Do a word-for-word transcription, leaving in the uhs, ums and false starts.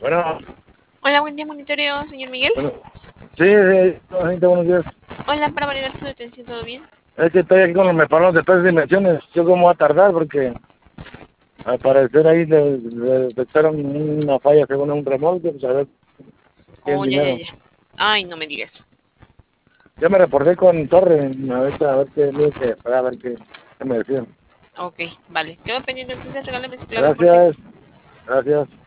Bueno, Hola, buen día, monitoreo, señor Miguel. bueno, sí, sí, gente, buenos días. Hola, para validar su detención, ¿todo bien? Es que estoy aquí con los mepanos de tres dimensiones. Yo cómo va a tardar porque al parecer ahí le, le detectaron una falla según un remolque, pues a ver, tienen Oh, ya, ya, dinero. ya. Ay, no me digas. Yo me reporté con Torre, a ver, a ver qué, me dice, a ver qué, qué me decían. Ok, vale. Quedo pendiente, entonces regálame su clave, porfis. Gracias, gracias.